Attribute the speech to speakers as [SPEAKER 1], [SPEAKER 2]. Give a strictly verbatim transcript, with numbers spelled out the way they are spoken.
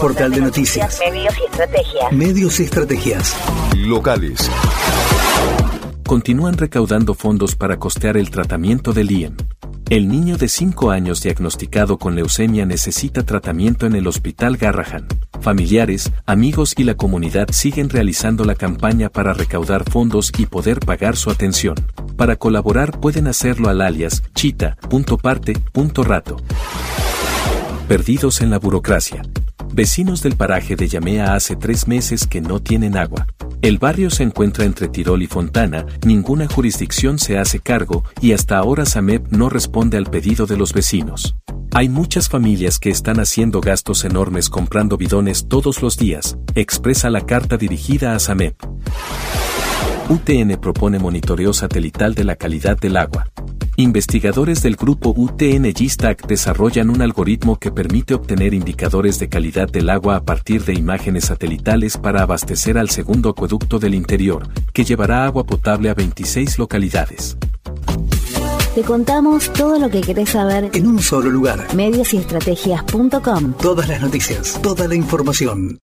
[SPEAKER 1] Portal de noticias.
[SPEAKER 2] Medios y estrategias.
[SPEAKER 1] Medios y estrategias.
[SPEAKER 3] Locales.
[SPEAKER 4] Continúan recaudando fondos para costear el tratamiento del I E M. El niño de cinco años diagnosticado con leucemia necesita tratamiento en el Hospital Garrahan. Familiares, amigos y la comunidad siguen realizando la campaña para recaudar fondos y poder pagar su atención. Para colaborar pueden hacerlo al alias chita punto parte punto rato. Perdidos en la burocracia. Vecinos del paraje de Yamea hace tres meses que no tienen agua. El barrio se encuentra entre Tirol y Fontana, ninguna jurisdicción se hace cargo y hasta ahora SAMEP no responde al pedido de los vecinos. Hay muchas familias que están haciendo gastos enormes comprando bidones todos los días, expresa la carta dirigida a SAMEP. U T N propone monitoreo satelital de la calidad del agua. Investigadores del grupo U T N GISTAC desarrollan un algoritmo que permite obtener indicadores de calidad del agua a partir de imágenes satelitales para abastecer al segundo acueducto del interior, que llevará agua potable a veintiséis localidades.
[SPEAKER 2] Te contamos todo lo que querés saber
[SPEAKER 1] en un solo lugar.
[SPEAKER 2] medios y estrategias punto com.
[SPEAKER 1] Todas las noticias, toda la información.